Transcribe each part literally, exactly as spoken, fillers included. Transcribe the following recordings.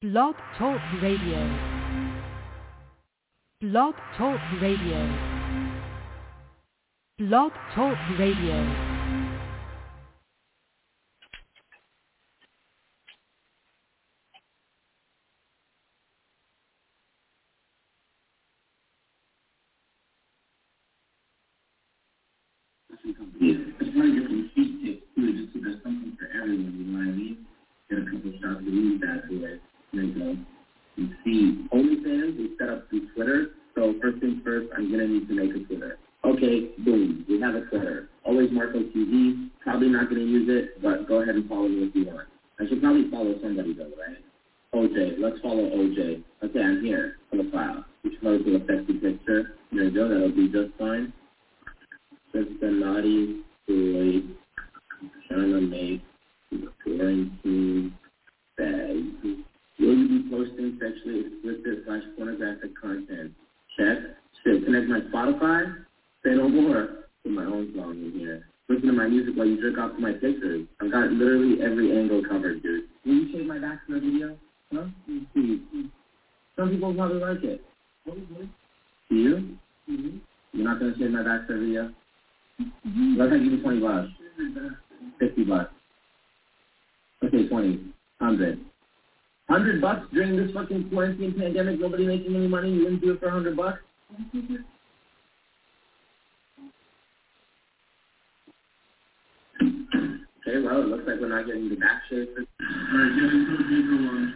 Blog Talk Radio. Blog Talk Radio. Blog Talk Radio. Yeah, it's hard to get some cheap tips too, just so there's something for everyone, you know what I mean? Get a couple shots of weed that way. There you go. You see, OnlyFans is set up through Twitter, so first things first, I'm going to need to make a Twitter. Okay, boom, we have a Twitter. Always Marco T V, probably not going to use it, but go ahead and follow me if you want. I should probably follow somebody though, right? O J, let's follow O J. Okay, I'm here, profile. We should probably do a sexy picture. There you go, that'll be just fine. Just a naughty boy trying to make quarantine bag. Will you be posting sexually explicit slash pornographic content? Check. Shit, connect my Spotify? Say no more. Put my own song in here. Listen to my music while you jerk off to my pictures. I've got literally every angle covered, dude. Will you shave my back for a video? Huh? See. Some people probably like it. Do you? Mm-hmm. You're not going to shave my back for a video? Mm-hmm. Let's give you twenty bucks. Fifty bucks. Okay, twenty. Hundred. Hundred bucks during this fucking quarantine pandemic, nobody making any money, you wouldn't do it for a hundred bucks? Okay, well, it looks like we're not getting the back shave. Alright, give me some bigger ones.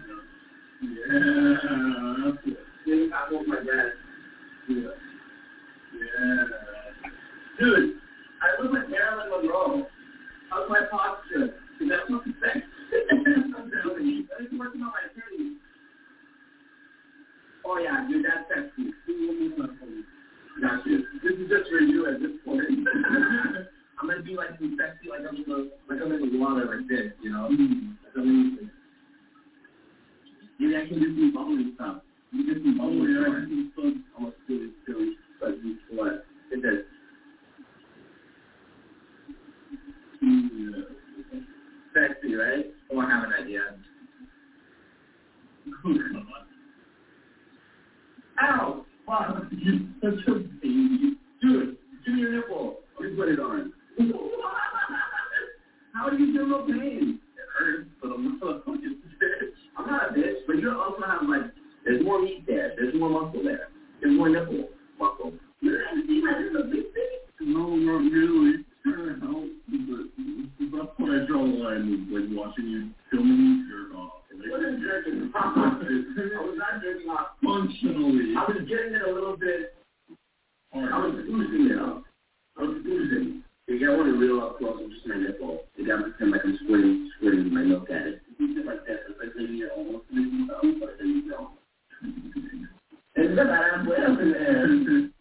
Yeah, that's it. I want my dad. Yeah. Yeah. Dude, I look like Marilyn Monroe. How's my posture? Is that what you think? I'm telling you. I'm working on my attorney. Oh, yeah, dude, that's sexy. Got you. This is just for you at this point. I'm going to be like some sexy, like I'm in the, like I'm in the water like this, you know? Mm-hmm. That's amazing. Maybe I can do some bubbly stuff. You can do some bubbly stuff. I can do some almost silly, silly, but you what? It does. Yeah. Sexy, right? Oh, I have an idea. Ow! Wow, you're such a baby. Dude, give me your nipple. Let me put it on. How do you feel no pain? It hurts, but I'm not a fucking bitch. I'm not a bitch, but you also have, like, there's more meat there. There's more muscle there. There's more nipple muscle. You don't have to see my little big thing? No, not really. Trying to help, but that's when I draw the line was like watching you filming jerk off. Like, what is jerking off? I was not jerking off. Functionally. I was getting it a little bit. Hard. I was boozing it up. I was boozing. You gotta want to reel up close with just my nipple. You gotta pretend like I'm squirting, squirting my milk at it. You do it like that. It's like when you're almost finishing stuff, but then you don't. It's the bad way up in there.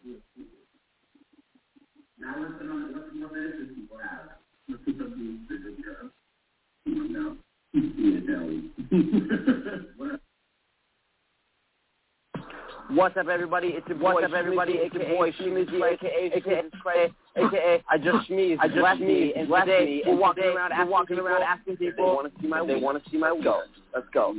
Now let's put on the more benefits people have. Let's put something bigger here. Come on now. Yeah, tell me. What's up, everybody? It's your boy. What's up, everybody? It's your boy Shmeezy, aka aka aka I just sneezed. I just sneezed. And today we're walking around, asking walking around asking people they want to see my. They want to see my. Go. Let's go.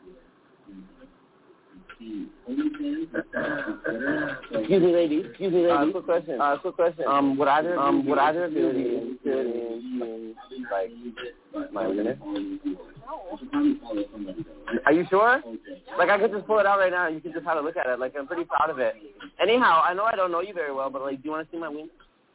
Excuse me, lady. Excuse me, lady. Uh, quick question. Uh, quick question. Um, would either um would either of you be interested in like my wiener? Are you sure? Like, I could just pull it out right now and you can just have a look at it. Like, I'm pretty proud of it. Anyhow, I know I don't know you very well, but, like, do you want to see my wiener?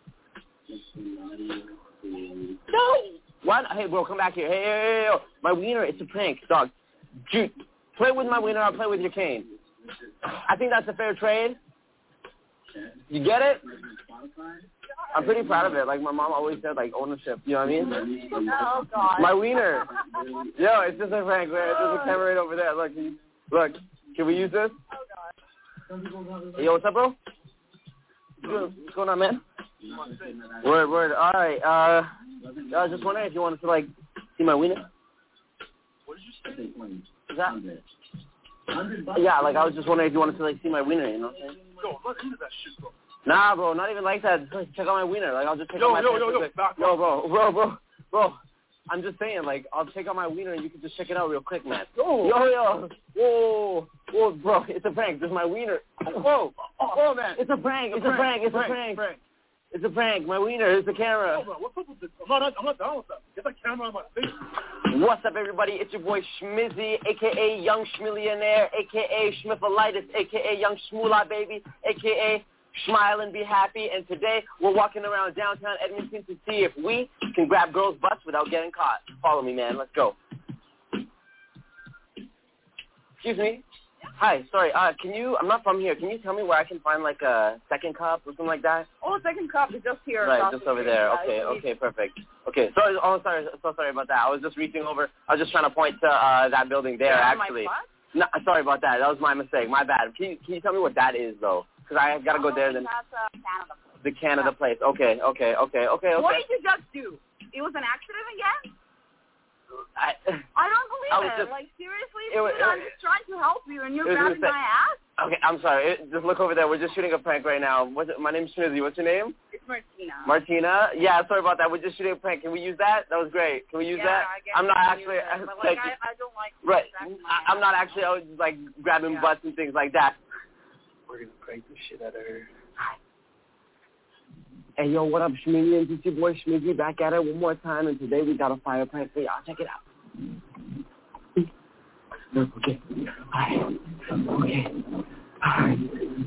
No! What? Hey, bro, come back here. Hey, hey, hey, hey. My wiener, it's a prank, dog. Dude, play with my wiener, I'll play with your cane. I think that's a fair trade. You get it? I'm pretty proud of it. Like, my mom always said, like, ownership. You know what I mean? Oh, God. My wiener. Yo, it's just a prank, man. There's a camera right over there. Look, look. Can we use this? Oh, God. Hey, yo, what's up, bro? What's going on, man? Word, word. All right. Uh, I was just wondering if you wanted to, like, see my wiener. What did you say? Is that? Yeah, like, I was just wondering if you wanted to, like, see my wiener, you know what I'm saying? Yo, I'm not into that shit, bro. Nah, bro, not even like that. Just, like, check out my wiener. Like, I'll just check yo, out my yo, yo, yo, yo, back yo, bro, bro, bro, bro. I'm just saying, like, I'll take out my wiener and you can just check it out real quick, man. Yo, yo, yo. Whoa, whoa, bro, it's a prank. This is my wiener. Whoa, whoa, man. It's a prank. It's a prank. It's a prank. It's a prank. My wiener. It's the camera. Oh, bro, what's up with this? I'm not, I'm not down with that. Get that camera on my face. What's up, everybody? It's your boy Schmizzy, a k a. Young Schmillionaire, a k a. Schmiffalitis, a k a. Young Schmoolah Baby, a k a. Smile and be happy. And today, we're walking around downtown Edmonton to see if we can grab girls' butts without getting caught. Follow me, man. Let's go. Excuse me. Hi, sorry. Uh, can you, I'm not from here. Can you tell me where I can find, like, a second cup or something like that? Oh, second cup is just here. Right, just over there. Okay, okay, perfect. Okay, sorry. Oh, sorry. So sorry about that. I was just reaching over. I was just trying to point to uh, that building there, yeah, actually. My no, sorry about that. That was my mistake. My bad. Can you, can you tell me what that is, though? Because I got to go there. Then that's uh, Canada place. The Canada yeah. place. Okay, okay, okay, okay, okay. What did you just do? It was an accident again? I, I don't believe I it. Just, like, seriously, it was, dude, I'm just trying to help you, and you're grabbing say, my ass? Okay, I'm sorry. It, just look over there. We're just shooting a prank right now. What's it, my name's Schmizzy. What's your name? It's Martina. Martina? Yeah, sorry about that. We're just shooting a prank. Can we use that? That was great. Can we use yeah, that? I guess I'm not actually... It, but, like, I, I don't like... Right. I, I'm not actually, I was just, like, grabbing yeah. butts and things like that. We're going to prank the shit out of her. Hey, yo, what up, Schmizzy? It's your boy Schmizzy back at it one more time, and today we got a fire prank for y'all. Check it out. Okay. All right. Okay. All right.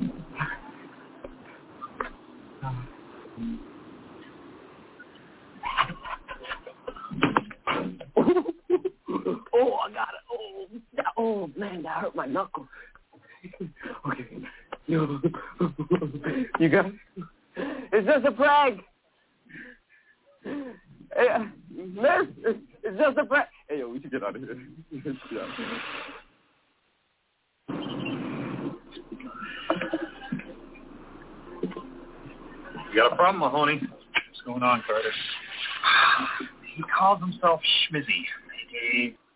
Oh, I got it. Oh, that, oh, man, that hurt my knuckle. Okay. Yo. You got it? It's just a prank. Hey, uh, miss, it's, it's just a prank. Hey, yo, we should get out of here. Yeah. You got a problem, Mahoney? What's going on, Carter? He calls himself Schmizzy. He